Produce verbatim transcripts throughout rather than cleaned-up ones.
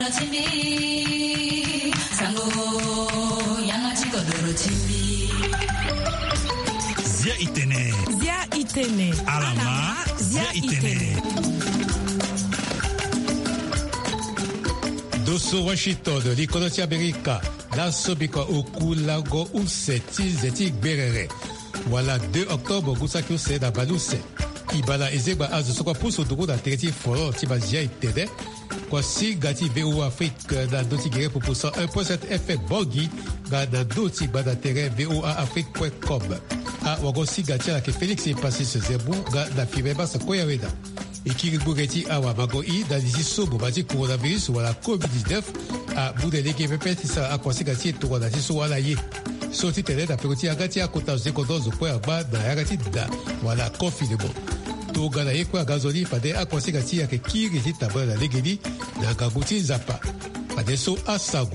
Zia itene. Zia itene. Alama. Zia itene. Dosso Washington, l'Iconotia America, la Sobika Okulago Useti Zeti Berere. Voilà, deux octobre, Gusaki Use da Baluse. Ibala Ezeba Azu Sokwa Puso Dogo da Tereti Foro, Tiba Zia itene. Kwasi Gati V O Afrique, da Doti Gere pour cent un virgule sept F Bogi, da Doti Bada Terre V O A Afrique point com. A Wagosi Gatia ke Félix est passé ce zébu ga da Fibeba Sakoyaweda. Et qui rigoreti a Wamagoi da disi sobo bati coronavirus ou la covid dix-neuf a Boudele qui répète ça a Kwasi Gatia to da disi wala ye. Sorti tele da Peroti Agatia Kota Zekodozo point ba da Agati da wala confinement. To gana ye kwa gazoli pade a Kwasi Gatia ke qui reti tabla la legedi na Gaguti Zapa. Pade so asago.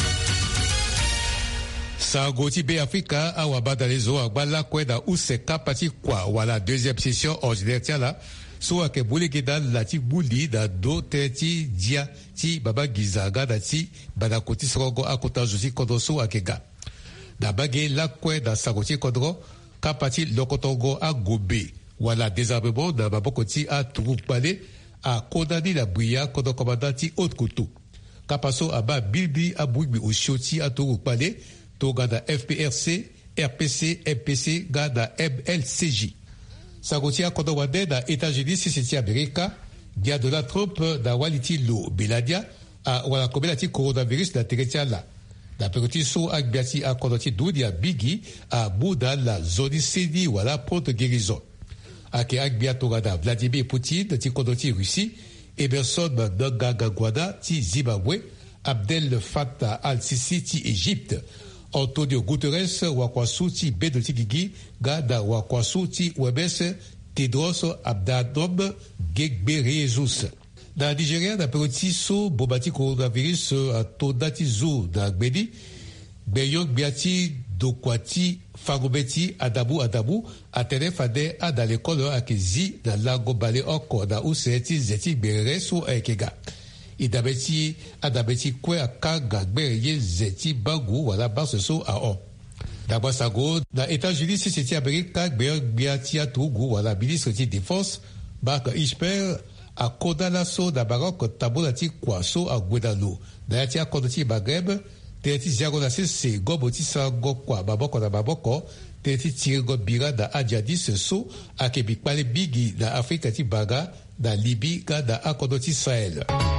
Sagoti B Africa a wabada lezo agbala kweda useka pati kwa wala deuxième session ordinaire tiala so ake buliki da lati buli da do teti dia ti baba gizaga da ti bada koti srogo akota jusi kodoso akega da bage la kweda sagoti kodro kapati lokotogo a gobe wala désarmement da babokoti a turupale a kodani la bria kodo komandati haute couteau kapaso aba bilbi a bouibi o shoti a turupale to gada F P R C, R P C, M P C, gada M L C J. Sagotia Kodowade da États-Unis, Sisiti America, dia de la Trump da Waliti Lo Beladia, a wala kobelati coronavirus da Teretia la. Da Peroti So Agbiati a Kodoti Doudia Bigi, a Bouda la Zoni Sedi wala Ponte Guérison. Ake Agbiato gada Vladimir Poutine, ti Kodoti Russie, Emerson Mnangagwa ti Zimbabwe, Abdel Fattah al-Sisi ti Égypte, Antonio Guterres wakwasu ti Bedoti Gigi gada wakwasu ti Webes Tedros Adhanom Ghebreyesus. Da Nigeria da Peroti so bobati coronavirus a todati zo da Gbedi Beyong Biati Dokwati Fagobeti Adabu Adabu atene fade a da l'école akezi da lago bale oko da useti zeti berere so ekega. Idabeti adabeti kwe akaga gbereye zeti bagu wala basoso a on. D'abord sago da États-Unis si c'était Amerika gber biatia tugu wala ministre de défense bak Isper a kodalaso da barok tabulati kwaso a Guedalo da yatia kodoti Maghreb teti ziago na se goboti sango kwa baboko na baboko teti tirgo bira da adjadis so a kebikpale bigi da Afrika ti baga da Libye ga da akodoti Sahel.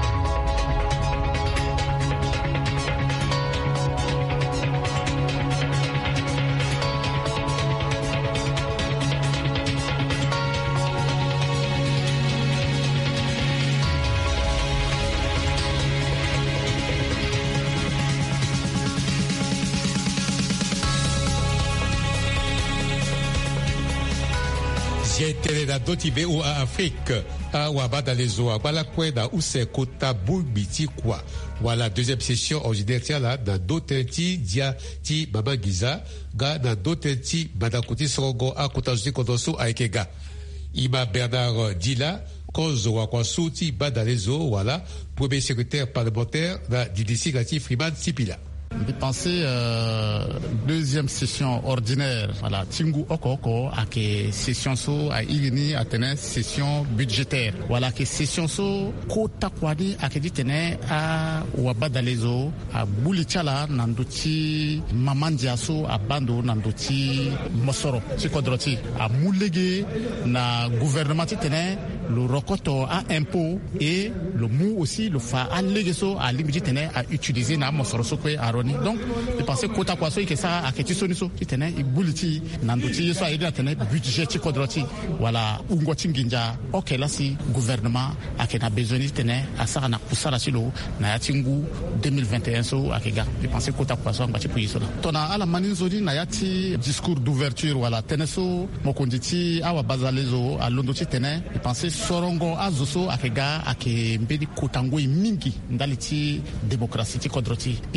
Tele da doti V O A Afrique a wabada lezo a bala kweda use kota bulbiti kwa wala deuxième session ordinaire tiala na dotenti dia ti baba giza ga na dotenti badakuti srogo a kota justi kodoso a ekega Ima Bernard Dila cause wakwasu ti bada lezo wala premier secrétaire parlementaire na D D C gati Freeman Sipila. De penser euh, deuxième session ordinaire voilà tingu oko oko ake session so a igini atene session budgétaire voilà que session so ko takwadi ake ditene a wabadalezo a bulichala nanduti mamandia so a bando nanduti mosoro ci kodroti a mulege na gouvernement tene le rokoto a impôt et le mou aussi le fa a legeso a limiti tene a utiliser na mosoro so ko a donc je pensais que ta kwaso que ça a quelque chose so kitene ibuliti nanduti so aida tene budget ti kodroti voilà ungoti nginja OK là si gouvernement a que na besoin tene a ça na kusala silo na yatingu deux mille vingt et un so akega je pensais que ta kwaso ngati puiso tona ala maninzodi na yati discours d'ouverture voilà tene so mokonditi awa bazalezo a londo ti tene je pensais sorongo azoso akega ake mbedi kotango mingi ndaliti démocratie ti kodroti et à peu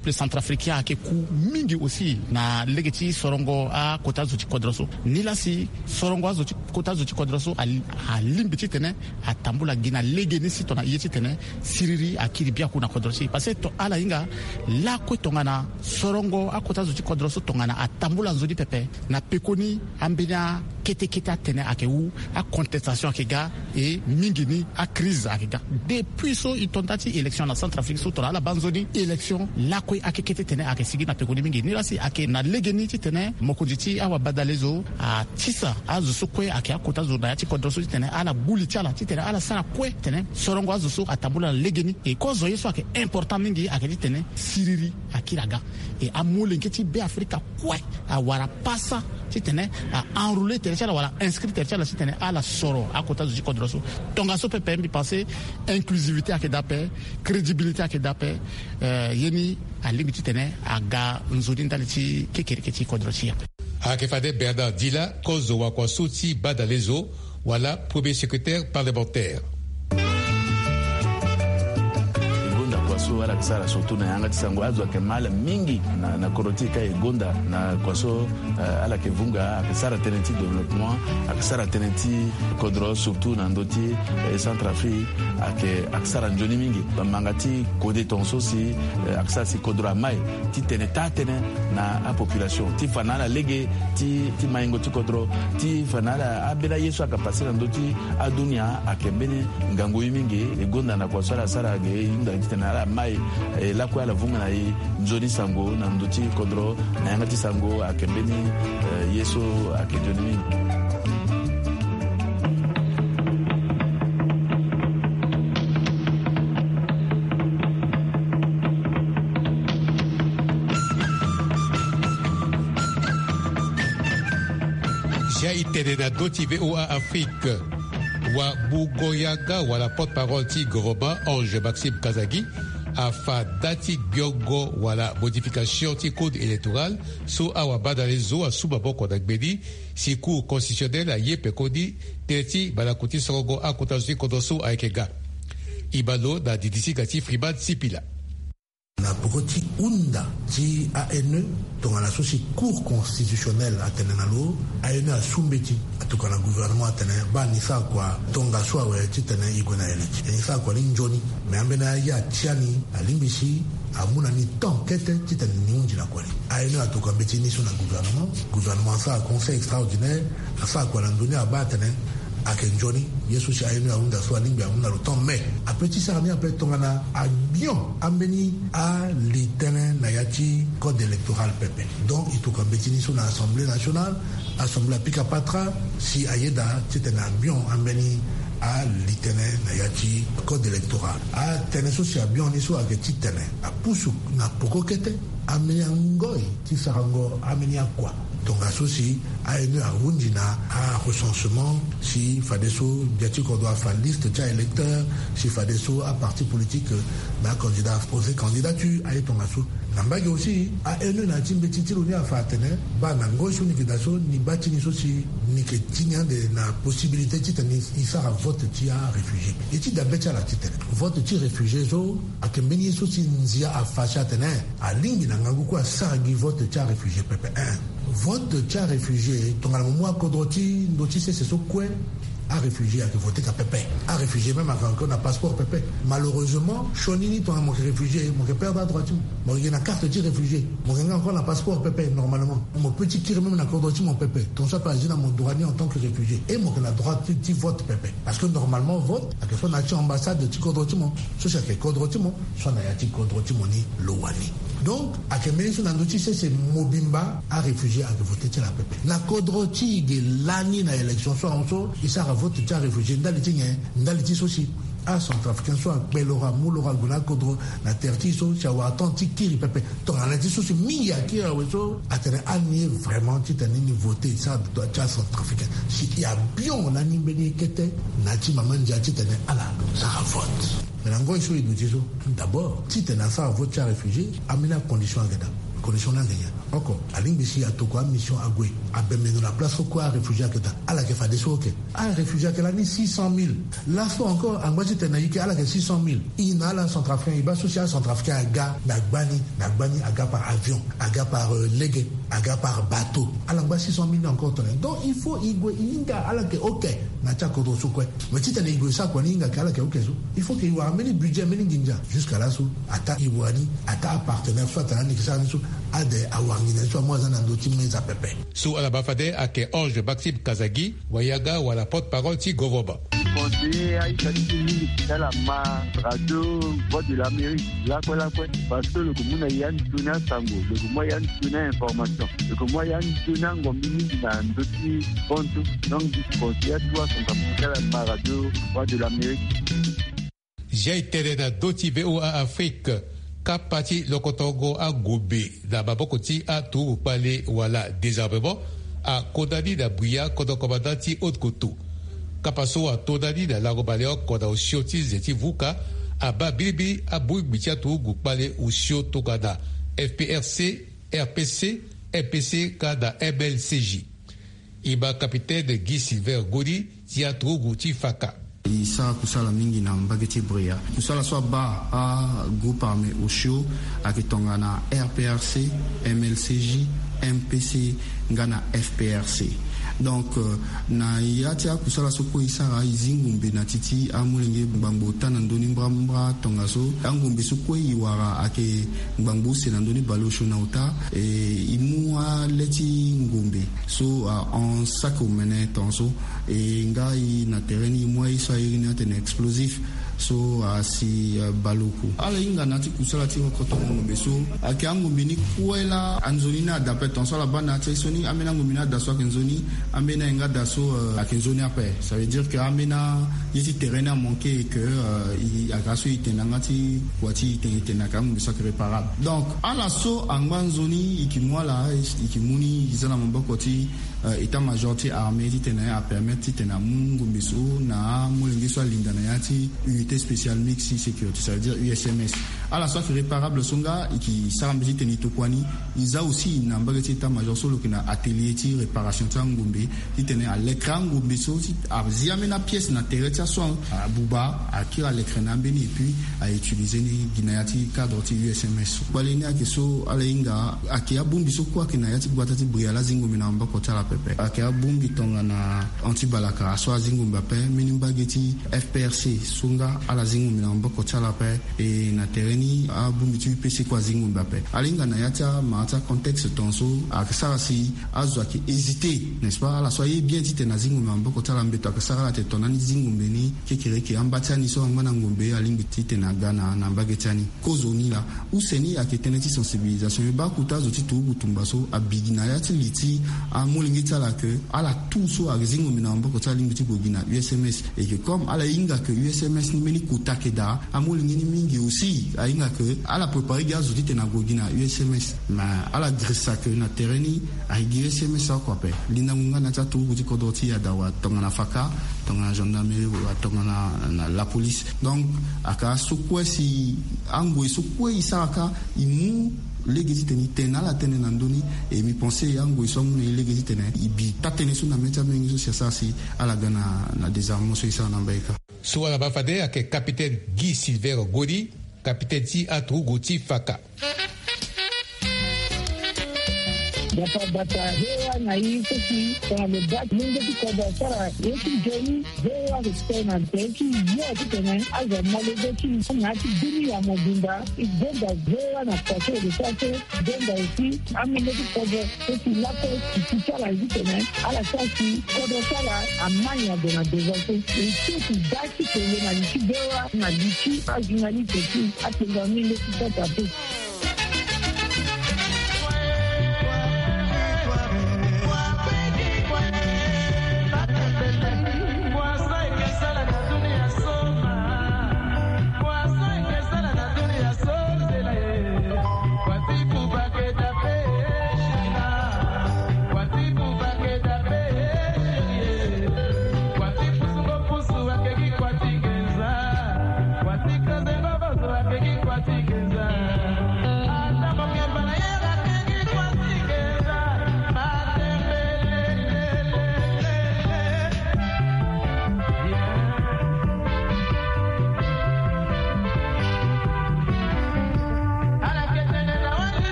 peuple centrafricain a ke ku mingi aussi na legeti sorongo a kota zuti kodroso nila si sorongo a zuti kota zuti kodroso a, a limbiti tene a tambula gina legeni si tona yeti tene siriri a kiribia kuna kodrosi parce que to ala inga la ko tongana sorongo a kota zuti kodroso tongana a tambula zodi pepe na pekoni ambina kete kete tene a ke u a contestation a ke ga e mingini a crise a ke ga depuis so itontati élection na Centrafrique so tona la banzoni élection la ko a ke kete tene a ke sigi na pekoni mingi ni rasi a ke na legeni ti tene mokojiti a wa badalezo a tisa a zo ko a ke a kota zo na ti kodroso tene ala buli ti ala ti tene ala sara ko tene sorongo a zo a tambula legeni e ko zo yeso a ke important mingi a ke ti tene siriri a kiraga e a mole ngeti be Afrika ko a wara pasa ti tene a enrouler terchala wala inscrit terchala ti tene ala soro a kota zo kodroso tonga so pepe mi penser inclusivité a ke dape crédibilité a ke dape euh, yeni a limiti tene aga nzodi ndali ti kekere ke ti kodrosi a ke fade Bernard Dila kozo wa kwa suti badalezo wala premier secrétaire parlementaire kwaso wala kisara surtout na yanga tisango azo kemala mingi na na korotika egonda na kwaso uh, ala kevunga akisara tenenti développement akisara tenenti kodro surtout na ndoti eh, Centrafrique ake akisara njoni mingi bamangati kode tonso si eh, akisara si kodro mai ti teneta tene na a population ti fanala lege ti ti maingo ti kodro ti fanala abela yesu akapasi na ndoti adunia akembene ngango mingi egonda na kwaso ala sara ge inda tena ala mai e la kwa la vunga na i nzoni sango na ndoti kodro na yangati sango akembeni uh, yeso akejoni Jaitene na doti V O A Afrique wa Bugoyaga wala porte-parole ti Goroba Ange Maxime Kazagi a fa dati biogo wala modification ti code électoral so awa badalezo a suba boko dagbedi si cour constitutionnel a yepe kodi teti balakuti sorogo a kotazuti kodoso a ekega ibalo da didisi gati fribad sipila na pokoti unda ti A N E tongana so si cour constitutionnelle atene na lo A N E asumbeti atokana gouvernement atene ba ni sa kwa tonga so awe ti tene igona ele ti ni sa kwa ni njoni me ambena ya tiani alimbisi amuna ni temps kete ti tene ni unji na kwali A N E atoka beti ni so na gouvernement gouvernement sa conseil extraordinaire sa kwa na ndoni abatene akenjoni yesu si ayenu aunda so alimbi amuna le temps mais après ti sarani après tongana a bien ambeni a litene na yati code électoral pepe donc il toka betini so na assemblée nationale assemblée pika patra si ayeda titena bien ambeni a litene na yati code électoral a tene so si bien ni so aketi tene a pusu na pokokete ameni ngoi ti sarango ameni akwa donc associé à une arrondina à recensement si fadeso biati qu'on doit faire liste de électeurs si fadeso à parti politique bah candidat poser candidature à ton asso nambagi aussi à une na timbe titilo ni afatene ba na ngosho ni vidaso ni bati ni sosi ni que tinya de na possibilité titani isa vote ti a réfugié et ti dabecha la titene vote ti réfugié zo akembeni sosi nzia a facha tene a lingi na ngangu kwa sargi vote ti a réfugié pepe un vote ti a réfugié tongala moi kodroti ndoti c'est ce quoi a réfugié à voter qu'à Pépé. A réfugié même avant qu'on a passeport Pépé. Malheureusement, Chonini, ton mon réfugié, mon père d'à droite, mon il y a une carte de réfugié. Mon gars encore un passeport Pépé, normalement. Mon petit tir même un corde mon Pépé. Ton ça pas dans mon droit en tant que réfugié. Et mon la droite petit vote Pépé. Parce que normalement vote, à quelque chose n'a ambassade de corde mon. Soit c'est corde mon, soit n'a yati corde mon ni Lowani. Donc, à quel moment on a notice c'est Mobimba à réfugié à voter la Pépé. La cordroti de l'année na élection soit en soi, il s'est vote tu as réfugié dans les tignes dans les tissus aussi à centrafricain soit belora moulora guna kodro na tertiso chawa atlantique kiri pepe ton la tissus c'est mi qui a weso atene ani vraiment tu t'as ni voter ça doit être centrafricain si il y a bien on a ni béni kete na ti maman dia ti tene ala ça vote mais l'ango iso il nous dit d'abord si tu as ça vote tu as réfugié amena condition agada condition n'anganya oko alimbisi atoko a mission agwe abemeno la place quoi réfugié que ta ala que fa des soke a réfugié que la ni six cent mille là so encore en moitié tenaïque ala que six cent mille ina la centrafricain iba social centrafricain aga nagbani nagbani aga par avion aga par euh, légué aga par bateau ala ngba six cent mille encore tonne donc il faut igwe inga ala que OK na cha ko so quoi mais si tu igwe ça quoi inga ala que OK so il faut qu'il y ait un budget meni ginja jusqu'à là so ata iwani ata partenaire soit tani que ça so ade awangine so moi zana ndo timé za pepe sous ala bafade ake Ange Maxime Kazagi wayaga wala porte-parole ti govoba conseiller Aïcha Tini la ma radio voix de l'Amérique là quoi là quoi parce que le commun yan tuna sango le commun yan tuna information le commun yan tuna ngomini na ndoti ponto donc du conseiller toi son la ma radio voix de l'Amérique j'ai terena doti V O A Afrique kapati lokotongo a gobe da babokoti a tour palais wala désarmement a kodani da buya kodo commandant haute koto kapaso a todani da lago baleo koda osioti zeti vuka aba bilibili a bui bitia tour gupale osio tokada F P R C R P C M P C kada M L C J iba capitaine Guy Silver Godi tia tour guti faka isa kusala mingi na mbageti bria kusala so ba a groupe armé osio akitonga na R P R C M L C J M P C ngana F P R C donc euh, na yatia kusala soko isara izingumbe na titi amulenge mbambo tana ndoni mbra tonga so angumbe soko iwara ake mbambo se ndoni balosho na uta e imua leti ngumbe so uh, en sako mene tonso e ngai na terreni imua isa irina ten explosif so uh, si uh, baloko ala inga nati kusala ti koto ngumbe so ake angumbe ni kuela anzonina dapet tonso la bana ti soni amena ngumina daso kenzoni amena inga daso uh, akenzoni après ça veut dire que amena yiti terrain a manqué et que uh, il agaso itenanga ti kwati itenaka ngumbe so réparable donc ala so angbanzoni ikimwala ikimuni izana mamboko ti uh, état major ti armée ti tenaya a permettre tena ngumbe so na mulenge so linda na yati unité spéciale mixi sécurité ça veut dire U S M S ala so réparable songa qui sarambi tenito kwani iza aussi na mbageti état major so lokina atelier ti réparation ngumbe qui tenait à l'écran ngumbe so si aziamena pièce na terretia so à buba à qui à l'écran ambeni et puis à utiliser ni ginayati cadre ti U S M S balenia ke so ala inga akia bumbi so kwa kinayati gwatati briala zingumbe na mbako tala pepe akia bumbi tonga na antibalaka so zingumbe pe minimbageti F P R C songa ala zingumbe na mbako tala pe et na terreni a bumbi tu P C kwa zingumbe pe alinga na yata mata contexte tonso akisara si azwa ki hésiter n'est-ce pas ala soyez bien dit na zingumbe mboko tala mbeto akisara la tetonani zingumbe ni kekireke ambatani so ngana ngombe alingi tite na gana na mbagetani kozoni la useni aketeneti sensibilisation ba kutazo titu butumba so abigina yati liti amulingi tala que ala tout so azingumbe na mboko tala limbi bogina U S M S et que comme ala inga que U S M S ni meni kutakeda amulingi ni mingi aussi ainga que ala préparer gazo tite na gogina U S M S ma ala grissa que na terreni ai U S M S quoi pe lina ngana tatu buti kodoti ya dawa tonga na faka tonga na gendarmerie tonga na, na la police donc aka sokwe si angwe sokwe isaka imu legezi teni tena la tene nandoni et mi penser yango isomu ne legezi tena ibi tatene so na meta mengi so sia si ala gana na désarmement so isa na mbaika so ala bafade ake capitaine Guy Silver Godi capitaine ti atu goti faka Data data hewa na hii sisi kwa mebaki mungu tukoda sara yesu jeni hewa kutena teki yote tena aza malebeki ngati dini ya mobimba igenda hewa na pato de sate genda usi amene tukoda sisi lako kichara hivi tena ala sasi kodo sara amanya de na devote sisi daki tena na lichibewa na lichi ajinali teki atenga mile tutata tu Together.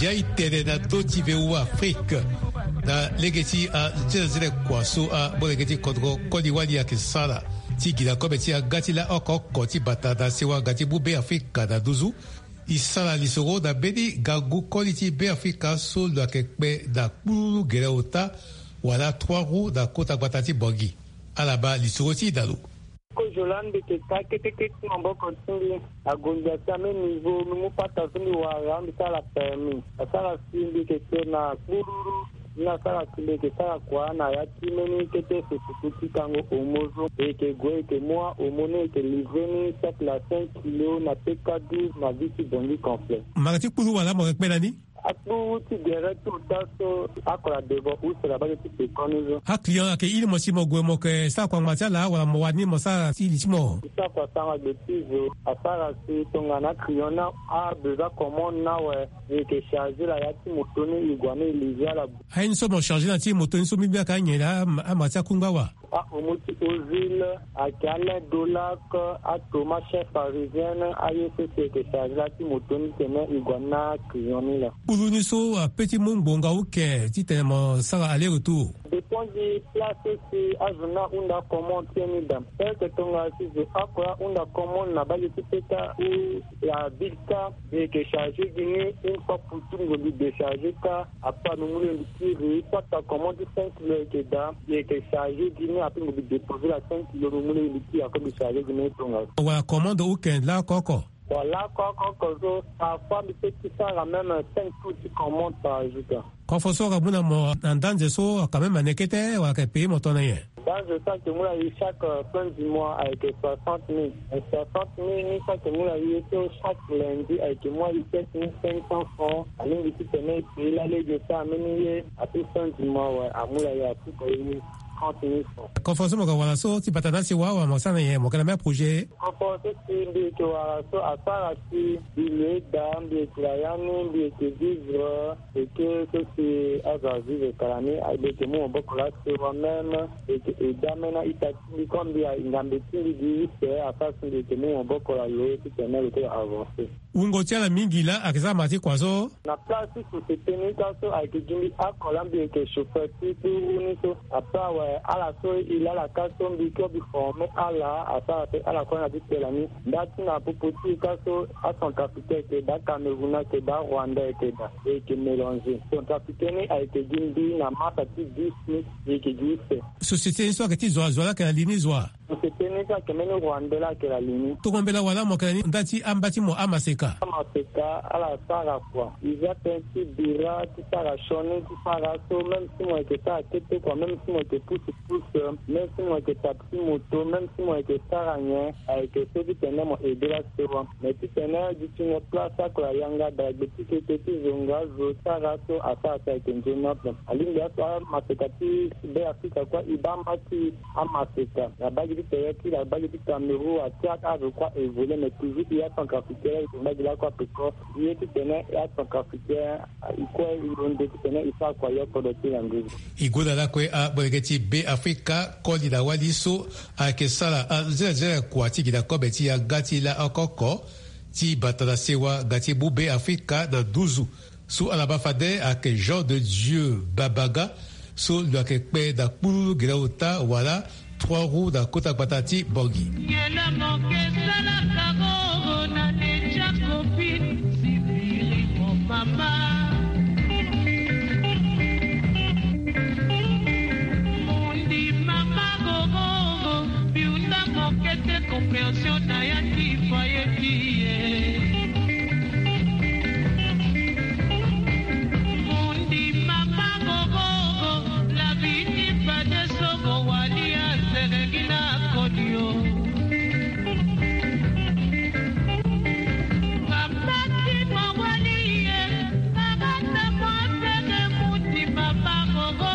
já itene na doti veu Afrika na legeti a jezre kwaso a bolegeti kodro kodiwali ya kisala ti gida kometi a gati la oko koti batata sewa gati bube Afrika na duzu isala lisoro da bedi gagu koliti be Afrika so la kekpe da kuru gereota wala trois roues da kota batati bogi alaba lisoro ti dalu ko jolande ke ka ke ke ke mambo kontindi agonda same niveau mu pata sumi wa rambi sala permis asala sindi ke na kururu na sala sindi ke sala kwa na ya timeni ke te fututi kango omozo e ke goe ke moi omone ke liveni sak la cinq kilos na P K douze na visi bongi complet magati kuru wala mo rekpe nani Aku ti direct utaso akola debo usela ba ti pe konizo. Ha client ke il mo si mo gwe mo ke sa kwa macha la wala mo wani mo sa si li mo. Sa kwa sanga de tizo asara si tonga na client na a besoin commande na we et que charger la yati motoni igwane ilizia la. Ha une so mo charger na ti motoni so mi bia ka nyela a macha kungawa. A omuti ozile a kale dolak a toma chef parisienne a yese se que charger la ti motoni tene igwana client ni la. Uluni so a petit monde bonga ou ke ti tellement ça aller retour. Dépend du place si azuna unda commande tieni dam. Parce que tonga si je akora unda commande na ba je peta ou la bilka et que charger gini une fois pour tout le décharger ka a pas nous le tirer pas ta commande cinq kilos que da et que charger gini après nous déposer la cinq kilos nous le tirer comme charger gini tonga. Wa commande ou ken la koko. Voilà, quand on a pas de petit ça même cinq coups qui commentent par jour. Quand faut ça rabuna mo ndanje so quand même anekete wa ke payer mon tonne. Dans je sais que moi chaque fin du mois avec soixante mille. soixante mille chaque mois il chaque lundi avec moi il fait cinq cents francs. Alors ici tenait puis là les de ça mener à tout fin du mois ouais à moi il y a tout payé. Conforce mo wala so ti patana si wa wa mo sana ye mo kana me projet conforce si de to wala so asara si ile dam de client de te vivre et que c'est azazi de karani avec mo bokola c'est moi même et et damena itati comme dia ngambeti di c'est à face de que mo bokola yo ti tenel que avancer ungo tiala mingi la akisa mati kwazo na place pour se tenir kaso avec gindi akola bien que chauffeur ti uni so apa à la soirée il a la casse biko biforme à la à ça à la quoi dit la nuit dati na popoti casso à son capitaine que da Cameroun que da Rwanda que da et que mélanger son capitaine a été gindi na mata ti dix et que dit société histoire que ti zo zo la que la ligne zo société ne ka que meno Rwanda la que la ligne to kombela wala mo kani dati ambati mo amaseka amaseka à la sara quoi il y a petit bira ti sara chone ti sara so même si moi que ça que quoi même si moi que pousse pousse même si moi que taxi moto même si moi que ça rien avec ceux qui tenaient mon aider la souvent mais tu tenais du une place à quoi yanga da petit petit zonga zo sara so à ça ça que je n'aime ali ya ça masekati be Afrika quoi ibamba ti amaseka la bague du pays qui la bague du Cameroun à quatre à quoi évoluer mais toujours il y a son capitaine il bague là quoi peut-être il tu tenais il y a son capitaine il quoi il on tenait il ça quoi il y a pour le temps anglais igoda la quoi a bolegeti be Afrika koli da waliso a kesala a zeze kwa tiki da kobeti ya gati la okoko ti batala sewa gati bube Afrika da duzu su alabafade a ke Jean de Dieu Babaga su lo ke pe da puru grauta wala trois roues da kota batati bogi compréhension d'Ayati Fayeti Mundi Mama Gogo la vie pas de Sogo Walia Seregina Kodio Mapati Mawalie Mabata Mwate Mundi Mama Gogo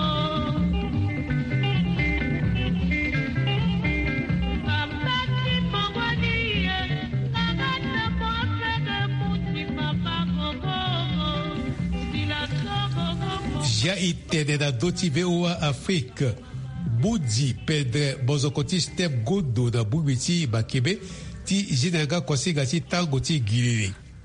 já itene da doti veu Afrika budi pedre bozokoti step godo da bubiti bakebe ti jinanga konsiga ti tango ti gilili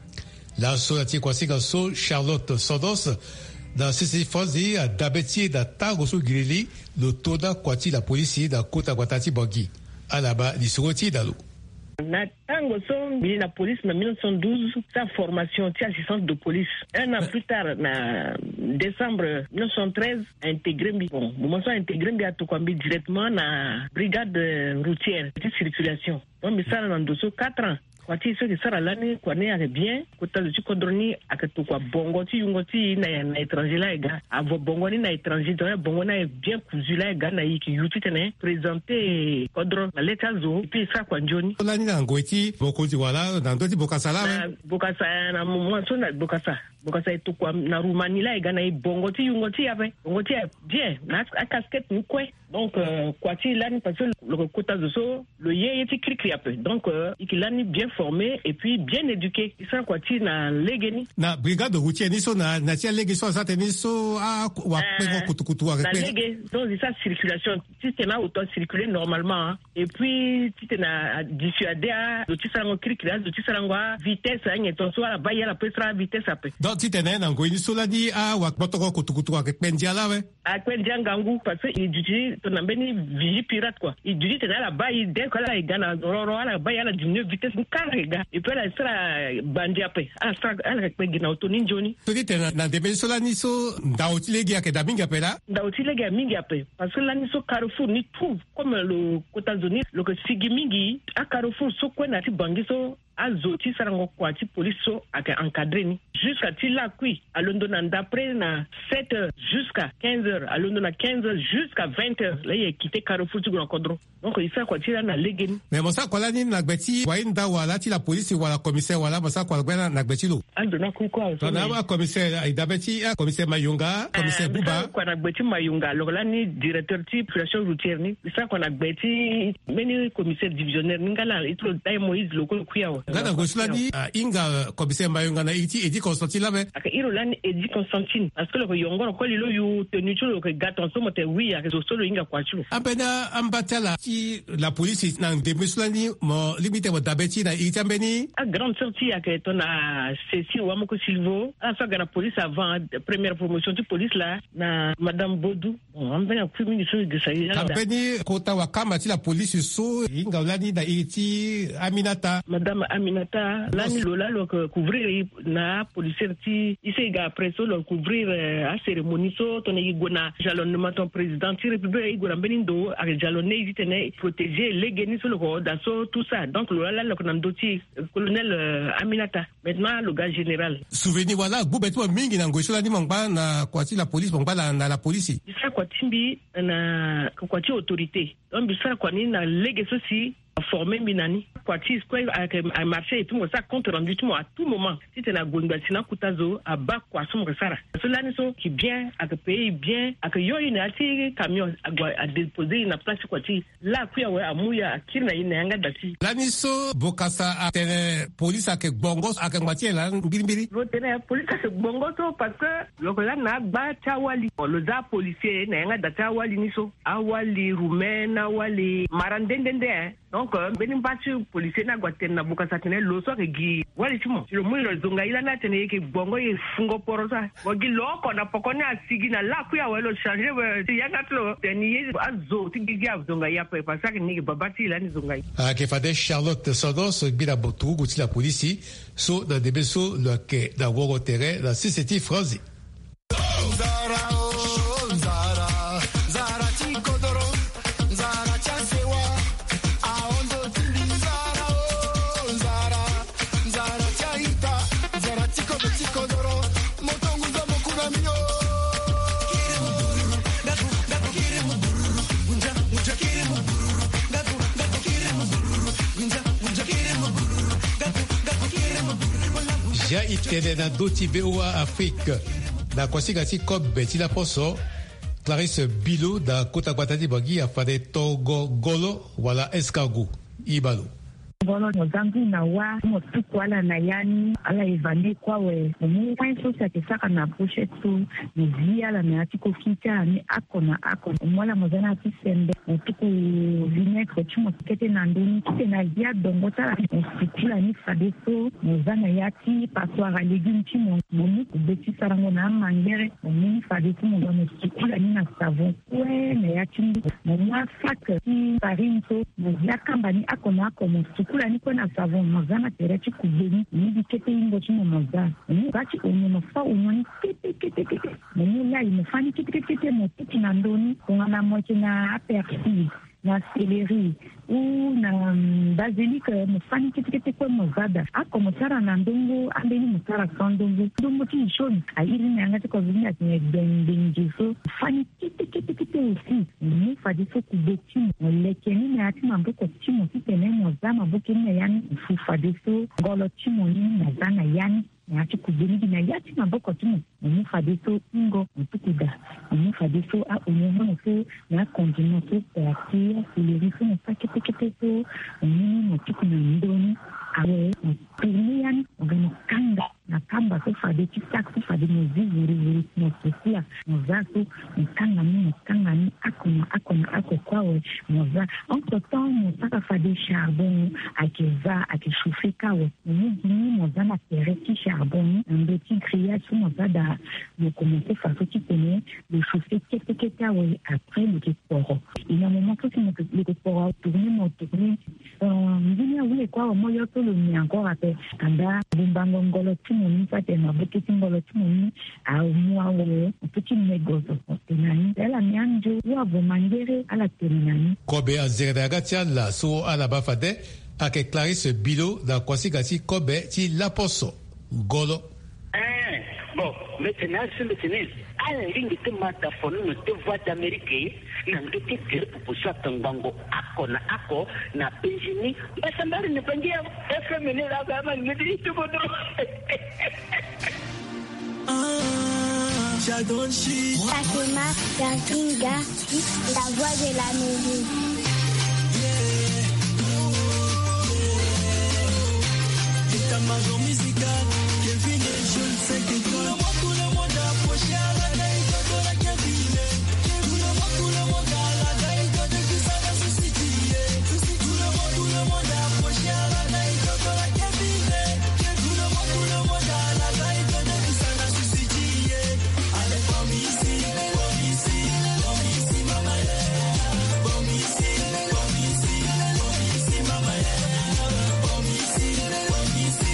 La solati kwasika so Charlotte Sodos dans ces phrases à d'abetier d'attaque sur Grili le toda kwati la police da kota kwatati bangi alaba disoroti dalo. Na tango son la police en mille neuf cent douze sa formation ti assistance de police un an plus tard na décembre mille neuf cent treize intégré bon moment ça intégré bi atokwambi directement na brigade routière de circulation donc mi ça dans dosso quatre ans kwati so ki sara lani kwa ne ake bien kota lu kodroni ake to kwa bongo ti yungo ti na na étranger la ega avo bongo ni na étranger to bongo na bien cousu la ega na yiki yuti tene présenter kodron na leta zo puis ça kwa njoni lani na ngoti boko ti wala na ndoti bokasa la bokasa na mo so na bokasa bokasa to kwa na rumani la ega na bongo ti yungo ti ave bongo ti bien na casquette ni kwe donc kwati lani parce que le kota zo le yé ti cri cri peu donc ikilani bien formé et puis bien éduqué. Ça quoi tu na legeni. Na brigade routière ni so na na tia legi so ça teni so a wa pego kutu kutu wa repère. Na legi donc ça circulation si tu na auto circuler normalement hein. Et puis si tu na dissuader à le tisango kirikira le tisango vitesse anye to so la baya la pesra vitesse après. Donc si tu na na ngo ni so la di a wa botoko kutu kutu wa pendia la we. A pendia ngangu parce que il dit to na beni vigi pirate quoi. Il dit tu na la baya dès que la igana roro la baya la diminuer vitesse karega et puis la sera bandi après à ça elle respecte na auto ni joni peut-être na debe so la ni so ndaoti legi ya ke da mingi apela ndaoti legi ya mingi après parce que la ni so Carrefour ni trouve comme le Kota Zoni le que sigi mingi à Carrefour so ko na ti bangi so azoti sarango kwa ti police so aka encadré ni jusqu'à ti la kui à London d'après na sept heures jusqu'à quinze heures à London na quinze heures jusqu'à vingt heures là il a quitté Carrefour tu grand cordon donc il fait quoi ti la na legi mais mon ça quoi la ni na gbeti wa inda wala ti la police wala commissaire wala masa kwa gbena na gbeti lo andona ku kwa so na wa commissaire idabeti a commissaire Mayunga commissaire Buba kwa na gbeti Mayunga lo la ni directeur ti population routière ni ça kwa na gbeti meni commissaire divisionnaire ngala itlo dai Moïse loko kuya ngana gosulani inga commissaire Mayunga na iti edi Constantine la be aka irolani edi Constantine parce que le yongoro ko lilo yu tenu chulo ke gaton so mote wi aka so solo inga kwa chulo apena ambatala ki la police na demusulani mo limite mo dabeti na iti ambeni a grande sortie aka tona Cécile Wamoko Silvo a sa gana police avant première promotion de police là na madame Bodou on ambeni ku ministre de ça ya ambeni kota wa kama ti la police so inga lani na iti Aminata madame Aminata lani lola lo couvrir na policier ti ise ga presso lo couvrir a cérémonie so tona igona jalonnement ton président ti république igona benindo a jalonné itene protéger les génis sur le corps d'assaut tout ça donc lola lo konandoti colonel Aminata maintenant le gars général souvenir voilà bubeto mingi na ngoisola ni mangba na kwati la police mangba na la police isa kwati mbi na kwati autorité donc bisa kwani na lege ceci formé binani kwati square a marché et tout ça compte rendu tout à tout moment si tu na gonda sina kutazo a ba kwa somo sara cela ni so qui bien à que pays bien à que yo ina ati camion a déposer na place kwati la kuya we amuya akina ina yanga dati la ni so bokasa a tene police a ke bongo a ke matière la mbiri ro tene police a ke bongo so parce que lo ko la na ba tawali le za policier na yanga dati awali ni so awali rumena awali marandendende donc beni mbati policier na gwaten na buka satene lo so ke gi wali timo lo mu lo zonga ila na tene ke bongo ye fungo porosa wagi loko na pokoni asigi na la ku ya welo changer we ya gatlo teni ye azo tigi ya zonga ya pe pa sa ke ni babati ila ni zonga a ke fade Charlotte Sodos bila botu guti la police so da debeso le ke da wogo terre da siseti France ja itene na doti B O A Afrique na kwasika ti kobe ti la poso Clarisse Bilo da kota kwatati bagi a fade Togo Golo wala escargot ibalo Ngolo mozangu na wa motuku ala na yani ala evane kwa we mu kwenso sa kesaka na poche tu muzia la na tiko kita ni akona akona mwala mozana tisembe motuku vinegre chimo kete na ndoni kete na dia dongo tala msikula ni fadeso mozana yati passoire légumes chimo moni kubeti sarango na mangere moni fadeso mozana msikula ni na savon we na yati mwa fak ti parinto mozia kambani akona akona kula ni kwa na savon mazana terechi kubeni ni dikete ingo chimo mazana ni bachi onyo fa onyo kete kete kete ni la imefanya kete kete kete motiki na ndoni kuna moche na aperçu na céleri ou na basilic mfani kete kete kwa mazada ako mutara na ndongo ambeni mutara sondongo ndongo ti shoni airi ni angati kwa vini ati bendenjiso fani kete kete kete usi ni fadiso kubeti lekeni na ati mamboko timo titene mozama bokeni yani fufadiso ngolo timo ni mazana yani yati kubeni na yati mamboko timo ni fadiso ngo mtukuda ni fadiso a onyomo no na konjino to pati céleri so na kete kete so ni mtuku na ndoni awe mtunian ogano kanga na kamba so fade tiktak so fade muzuri zuri no sosia mozato mkanga ni mkanga ni akona akona ako kwawe moza entre temps motaka fade charbon akeza akishufika we ni ni moza na tereti charbon ndo ti grillage so moza da le commencer façon qui tenait le chauffer kete kete we après le sport il y a un moment que le sport tourner mon tourner euh ngine wule kwa moyo to le ni encore après anda bumbango ngolo timo ni pate na bukiti ngolo timo ni au mwa we petit negozo tenani ela mianjo wa bomangere ala tenani Kobe azere gatia la so ala bafade ake Clarisse Bilo da kwasi gati Kobe ti laposo golo eh bon maintenant c'est le tennis ala ringi te mata fonu no te voix d'Amérique na ndote kile pupusa tangango ako na ako na penjini basa mbali ni pangia F M ni la kama ngidi tukodo ah Jadonchi Fatima Kankinga la voix de la musique ta major musicale Kevin et je ne sais que tout le monde tout le monde approché à la gaille de la cabine tout le monde tout le monde à la gaille de qui ça va se situer tout le monde tout le monde approché à la gaille de la cabine tout le monde tout le monde à la gaille de qui ça va se situer allez bon ici bon ici bon ici maman bon ici bon ici bon ici maman bon ici bon ici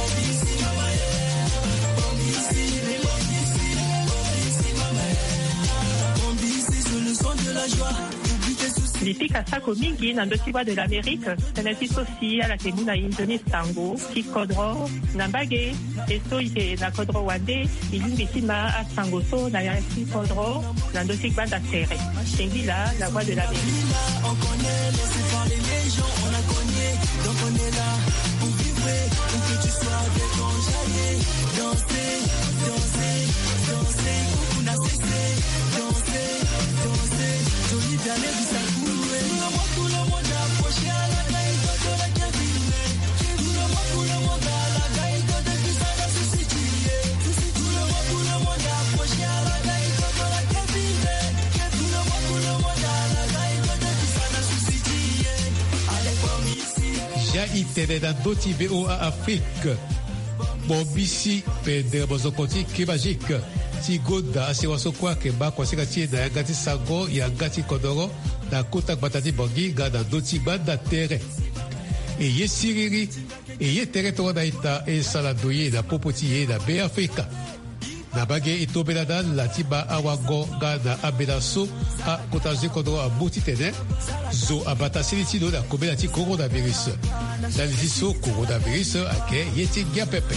Lipika sako mingi na ndotiwa de l'Amérique teneti sosi ala temu na indoni tango ki kodro na mbage eso ike na kodro wande ilungi tima a tango so na ya ki kodro na ndoti banda tere tengila la voix de l'Amérique. On connaît laissez parler les gens on a cogné donc on est là pour vivre pour que tu sois avec ton jaillet danser danser danser on a cessé danser danser joli bien les ça tout le monde approché à la gaille de la cabine tout le monde tout le monde à la gaille de qui ça va se situer tout le monde tout le monde approché à la gaille de la cabine tout le monde tout le monde à la gaille de qui ça va se situer allez comme ici Jaïtere da doti B O A Afrique Bobisi Pedro Bozokoti Kibajik Tigoda asiwaso kwa keba kwa sika tie da gati sago ya gati kodoro da kota batati bongi gada doti bada tere e ye siriri e ye tere to da ita e sala doye da popoti da be Afrika na bage itobela da latiba awago gada abedaso a kota zikodoro abuti tene zo abata siliti do da kobela ti coronavirus da liso coronavirus ake yeti gya pepe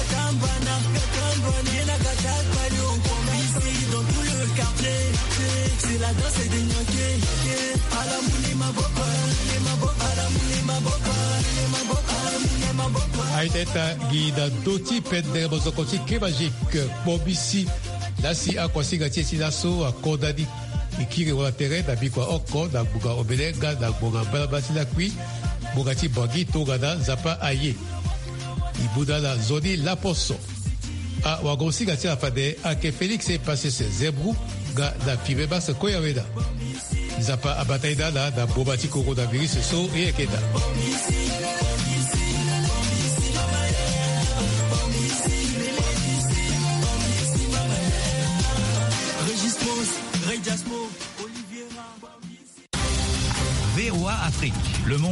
c'est la danse des gnocchis à la mouni ma boca à la mouni ma boca à la mouni ma boca aiteta gida doti Pedro Bozokoti Kebajik Bobisi nasi akwasiga tieti naso akodadi ikiri wala tere da bikwa oko da buga obelega da buga balabati la kui bogati bagi togada zapa aye ibuda la zodi la poso a wagosi gati afade a ke Félix e passé se zebru ga da fibe bas koyaweda zapa abataida da da bobati coronavirus so e ekeda V O A Afrique, le monde